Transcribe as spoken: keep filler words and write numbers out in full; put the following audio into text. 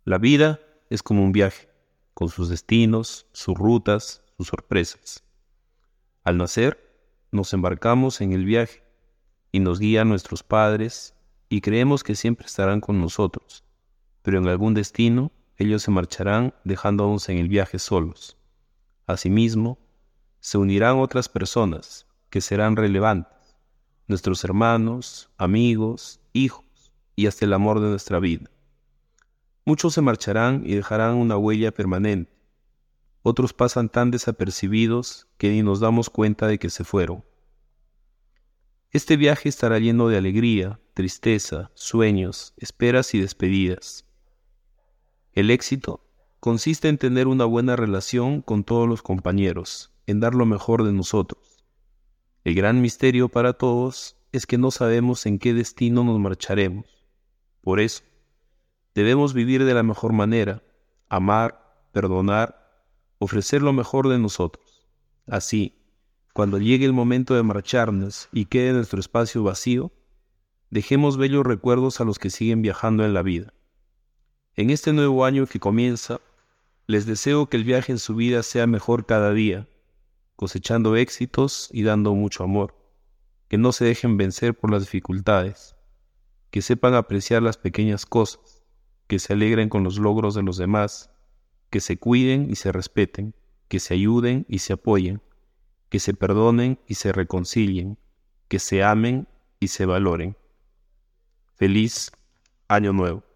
La vida es como un viaje, con sus destinos, sus rutas, sus sorpresas. Al nacer, nos embarcamos en el viaje y nos guían nuestros padres y creemos que siempre estarán con nosotros, pero en algún destino ellos se marcharán dejándonos en el viaje solos. Asimismo, se unirán otras personas que serán relevantes, nuestros hermanos, amigos, hijos y hasta el amor de nuestra vida. Muchos se marcharán y dejarán una huella permanente. Otros pasan tan desapercibidos que ni nos damos cuenta de que se fueron. Este viaje estará lleno de alegría, tristeza, sueños, esperas y despedidas. El éxito consiste en tener una buena relación con todos los compañeros, en dar lo mejor de nosotros. El gran misterio para todos es que no sabemos en qué destino nos marcharemos. Por eso, debemos vivir de la mejor manera, amar, perdonar, ofrecer lo mejor de nosotros. Así, cuando llegue el momento de marcharnos y quede nuestro espacio vacío, dejemos bellos recuerdos a los que siguen viajando en la vida. En este nuevo año que comienza, les deseo que el viaje en su vida sea mejor cada día, cosechando éxitos y dando mucho amor. Que no se dejen vencer por las dificultades, que sepan apreciar las pequeñas cosas, que se alegren con los logros de los demás, que se cuiden y se respeten, que se ayuden y se apoyen, que se perdonen y se reconcilien, que se amen y se valoren. Feliz Año Nuevo.